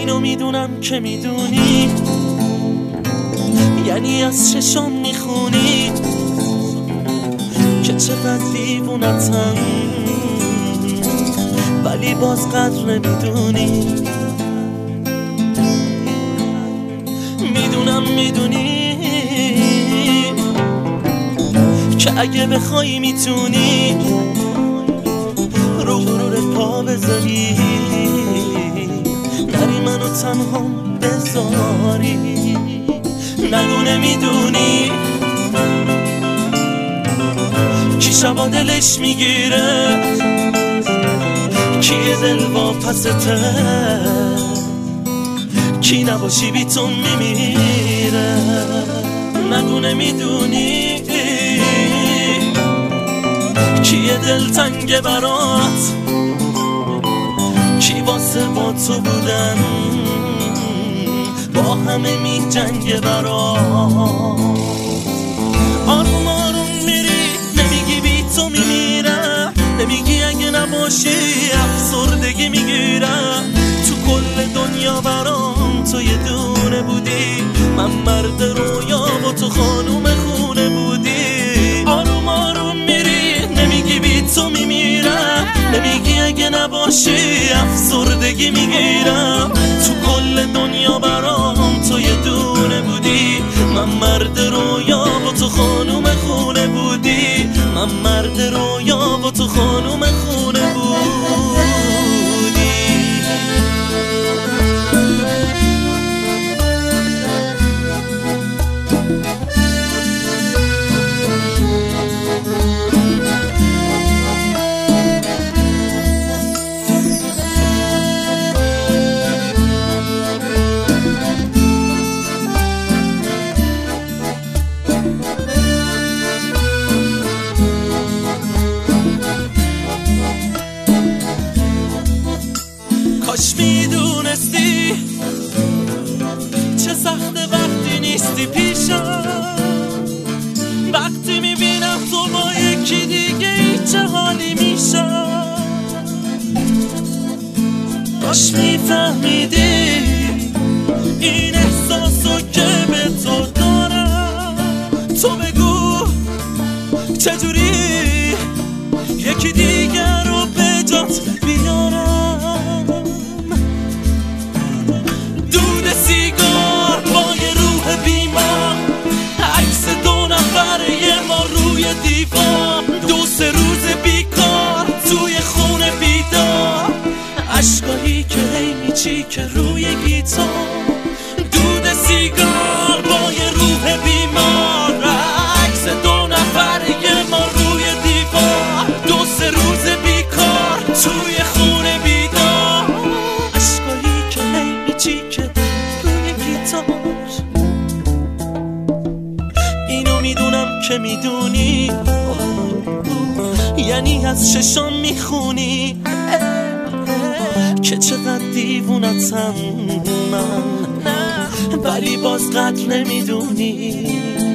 اینو میدونم که میدونی، یعنی از چشام میخونی که چقدر دیوونتم، ولی باز قدر نمیدونی. میدونی که اگه بخوای میتونی رو غرور پا بذاری، نری منو تنها بذاری. نگو نمیدونی کی شبا دلش میگیره، کی دل واپسته، کی نباشی بی تو میمیره. نگو نمیدونی کیه دل تنگ برات، کی واسه با تو بودن با همه می جنگ برات. آروم آروم میری نمیگی بی تو میمیرم، نمیگی اگه نباشی افسردگی میگیرم. تو کل دنیا برام تو یه دونه بودی، من مرد رویا و تو خانوم خونه بودی. آروم آروم میری نمیگی بی تو میمیرم، نمیگی اگه نباشی افسردگی میگیرم. تو کل دنیا برام تو یه دونه بودی، من مرد رویا و تو خانوم خونه بودی، من مرد رویا و تو خانوم خونه بودی. کاش میدونستی چه سخته وقتی نیستی پیشم، وقتی میبینم تو با یکی دیگه ای چه حالی میشم. کاش میفهمیدی این احساسو که به تو دارم. تو بگو چجوری یکی دیگه رو به جات بیارم. سیگار با یه روح بیمار، عکس دو نفره ما روی دیوار، 2-3 روز بیکار توی خونه بیدار، عشقایی که هی میچیکه روی گیتار. دود سیگار با یه روح بیمار، عکس دو نفره ما روی دیوار، 2-3 روز بیکار توی خونه بیدار، عشقایی که هی میچیکه. اینو میدونم که میدونی، یعنی از چشام میخونی که چقدر دیوونتم من، ولی باز قدر نمیدونی.